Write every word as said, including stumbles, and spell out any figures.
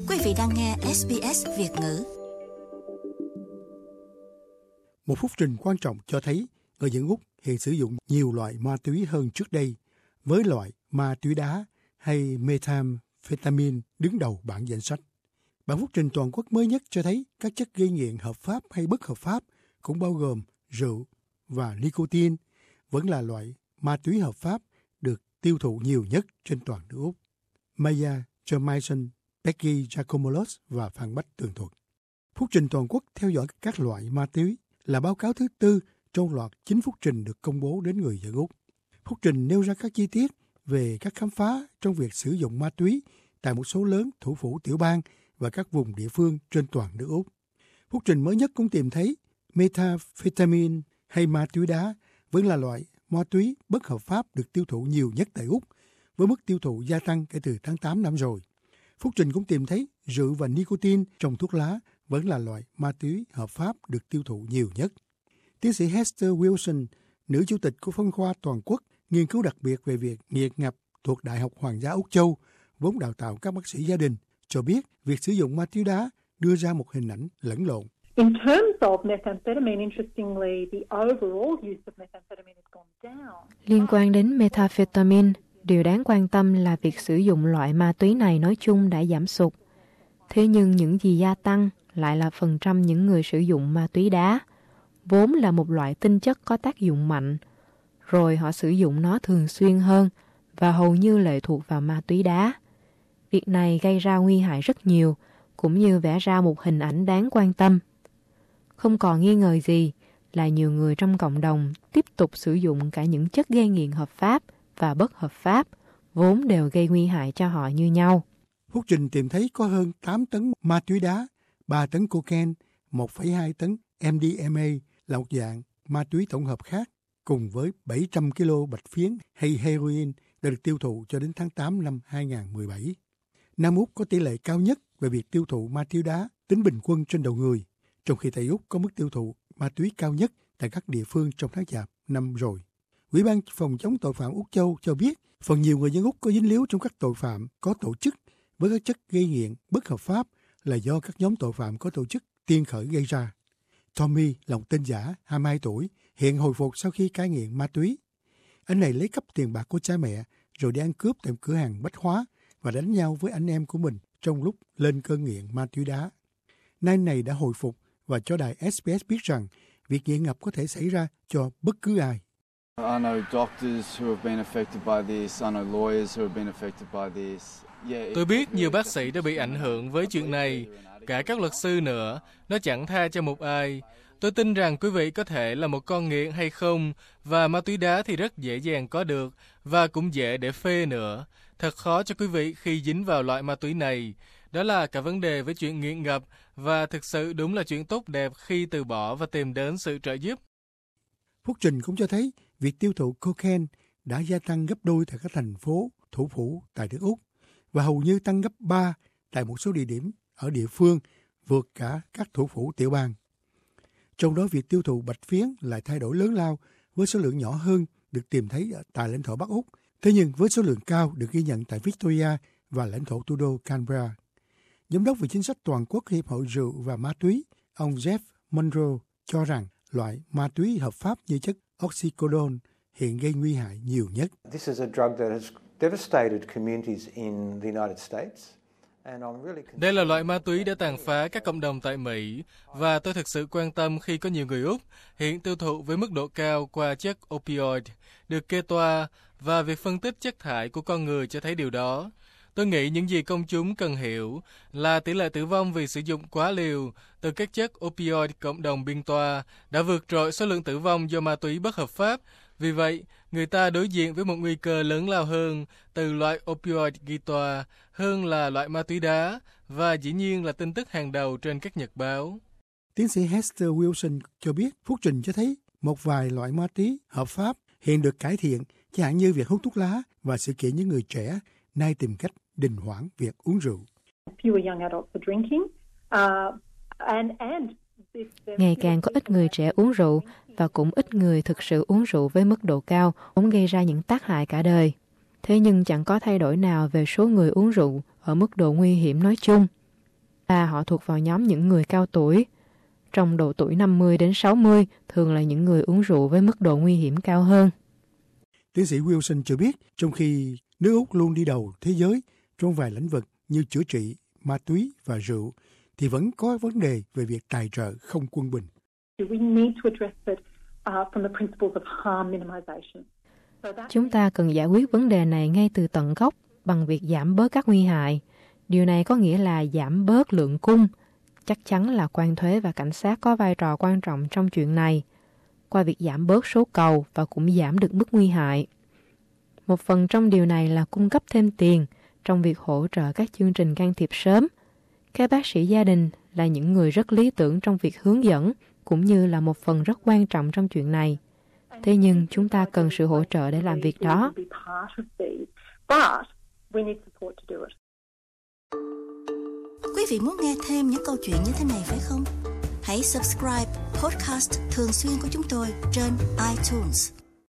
Quý vị đang nghe ét bê ét Việt ngữ. Một phúc trình quan trọng cho thấy người dân Úc hiện sử dụng nhiều loại ma túy hơn trước đây, với loại ma túy đá hay methamphetamine đứng đầu bảng danh sách. Bản phúc trình toàn quốc mới nhất cho thấy các chất gây nghiện hợp pháp hay bất hợp pháp, cũng bao gồm rượu và nicotine, vẫn là loại ma túy hợp pháp được tiêu thụ nhiều nhất trên toàn nước Úc. Maya Jermason, Becky Giacomolos và Phan Bách tường thuật. Phúc trình toàn quốc theo dõi các loại ma túy là báo cáo thứ tư trong loạt chín phúc trình được công bố đến người dân Úc. Phúc trình nêu ra các chi tiết về các khám phá trong việc sử dụng ma túy tại một số lớn thủ phủ tiểu bang và các vùng địa phương trên toàn nước Úc. Phúc trình mới nhất cũng tìm thấy methamphetamine hay ma túy đá vẫn là loại ma túy bất hợp pháp được tiêu thụ nhiều nhất tại Úc, với mức tiêu thụ gia tăng kể từ tháng tám năm rồi. Phúc trình cũng tìm thấy rượu và nicotine trong thuốc lá vẫn là loại ma túy hợp pháp được tiêu thụ nhiều nhất. Tiến sĩ Hester Wilson, nữ chủ tịch của phân khoa toàn quốc nghiên cứu đặc biệt về việc nghiện ngập thuộc Đại học Hoàng gia Úc Châu, vốn đào tạo các bác sĩ gia đình, cho biết việc sử dụng ma túy đá đưa ra một hình ảnh lẫn lộn. In terms of methamphetamine, interestingly, the overall use of methamphetamine has gone down. Liên quan đến methamphetamine, điều đáng quan tâm là việc sử dụng loại ma túy này nói chung đã giảm sụt. Thế nhưng những gì gia tăng lại là phần trăm những người sử dụng ma túy đá, vốn là một loại tinh chất có tác dụng mạnh, rồi họ sử dụng nó thường xuyên hơn và hầu như lệ thuộc vào ma túy đá. Việc này gây ra nguy hại rất nhiều, cũng như vẽ ra một hình ảnh đáng quan tâm. Không còn nghi ngờ gì là nhiều người trong cộng đồng tiếp tục sử dụng cả những chất gây nghiện hợp pháp và bất hợp pháp, vốn đều gây nguy hại cho họ như nhau. Phúc trình tìm thấy có hơn tám tấn ma túy đá, ba tấn cocaine, một phẩy hai tấn em đê em a là một dạng ma túy tổng hợp khác, cùng với bảy trăm ki lô bạch phiến hay heroin đã được tiêu thụ cho đến tháng tám năm hai nghìn không trăm mười bảy. Nam Úc có tỷ lệ cao nhất về việc tiêu thụ ma túy đá tính bình quân trên đầu người, trong khi Tây Úc có mức tiêu thụ ma túy cao nhất tại các địa phương trong tháng Chạp năm rồi. Ủy ban phòng chống tội phạm Úc Châu cho biết phần nhiều người dân Úc có dính líu trong các tội phạm có tổ chức với các chất gây nghiện bất hợp pháp là do các nhóm tội phạm có tổ chức tiên khởi gây ra. Tommy là một tên giả hai mươi hai tuổi, hiện hồi phục sau khi cai nghiện ma túy. Anh này lấy cắp tiền bạc của cha mẹ rồi đi ăn cướp tại cửa hàng bách hóa và đánh nhau với anh em của mình trong lúc lên cơn nghiện ma túy đá. Nay anh này đã hồi phục và cho đài ét bê ét biết rằng việc nghiện ngập có thể xảy ra cho bất cứ ai. I know doctors who have been affected by this. I know lawyers who have been affected by this. Tôi biết nhiều bác sĩ đã bị ảnh hưởng với chuyện này, cả các luật sư nữa. Nó chẳng tha cho một ai. Tôi tin rằng quý vị có thể là một con nghiện hay không, và ma túy đá thì rất dễ dàng có được, và cũng dễ để phê nữa. Thật khó cho quý vị khi dính vào loại ma túy này. Đó là cả vấn đề với chuyện nghiện ngập, và thực sự đúng là chuyện tốt đẹp khi từ bỏ và tìm đến sự trợ giúp. Phúc trình cũng cho thấy việc tiêu thụ cocaine đã gia tăng gấp đôi tại các thành phố, thủ phủ tại nước Úc, và hầu như tăng gấp ba tại một số địa điểm ở địa phương, vượt cả các thủ phủ tiểu bang. Trong đó, việc tiêu thụ bạch phiến lại thay đổi lớn lao, với số lượng nhỏ hơn được tìm thấy tại lãnh thổ Bắc Úc, thế nhưng với số lượng cao được ghi nhận tại Victoria và lãnh thổ thủ đô Canberra. Giám đốc về chính sách toàn quốc Hiệp hội Rượu và Ma túy, ông Jeff Monroe cho rằng loại ma túy hợp pháp như chất oxycodone hiện gây nguy hại nhiều nhất. This is a drug that has devastated communities in the United States. Đây là loại ma túy đã tàn phá các cộng đồng tại Mỹ, và tôi thực sự quan tâm khi có nhiều người Úc hiện tiêu thụ với mức độ cao qua chất opioid được kê toa, và việc phân tích chất thải của con người cho thấy điều đó. Tôi nghĩ những gì công chúng cần hiểu là tỷ lệ tử vong vì sử dụng quá liều từ các chất opioid cộng đồng biên toa đã vượt trội số lượng tử vong do ma túy bất hợp pháp. Vì vậy, người ta đối diện với một nguy cơ lớn lao hơn từ loại opioid ghi toa hơn là loại ma túy đá, và dĩ nhiên là tin tức hàng đầu trên các nhật báo. Tiến sĩ Hester Wilson cho biết phúc trình cho thấy một vài loại ma túy hợp pháp hiện được cải thiện, chẳng hạn như việc hút thuốc lá và sự kiện những người trẻ nay tìm cách đình hoãn việc uống rượu. Ngày càng có ít người trẻ uống rượu, và cũng ít người thực sự uống rượu với mức độ cao, cũng gây ra những tác hại cả đời. Thế nhưng chẳng có thay đổi nào về số người uống rượu ở mức độ nguy hiểm nói chung. Và họ thuộc vào nhóm những người cao tuổi. Trong độ tuổi năm mươi đến sáu mươi thường là những người uống rượu với mức độ nguy hiểm cao hơn. Tiến sĩ Wilson cho biết, trong khi nước Úc luôn đi đầu thế giới trong vài lĩnh vực như chữa trị, ma túy và rượu, thì vẫn có vấn đề về việc tài trợ không quân bình. Chúng ta cần giải quyết vấn đề này ngay từ tận gốc bằng việc giảm bớt các nguy hại. Điều này có nghĩa là giảm bớt lượng cung. Chắc chắn là quan thuế và cảnh sát có vai trò quan trọng trong chuyện này, qua việc giảm bớt số cầu và cũng giảm được mức nguy hại. Một phần trong điều này là cung cấp thêm tiền trong việc hỗ trợ các chương trình can thiệp sớm. Các bác sĩ gia đình là những người rất lý tưởng trong việc hướng dẫn, cũng như là một phần rất quan trọng trong chuyện này. Thế nhưng chúng ta cần sự hỗ trợ để làm việc đó. Quý vị muốn nghe thêm những câu chuyện như thế này phải không? Hãy subscribe podcast thường xuyên của chúng tôi trên iTunes.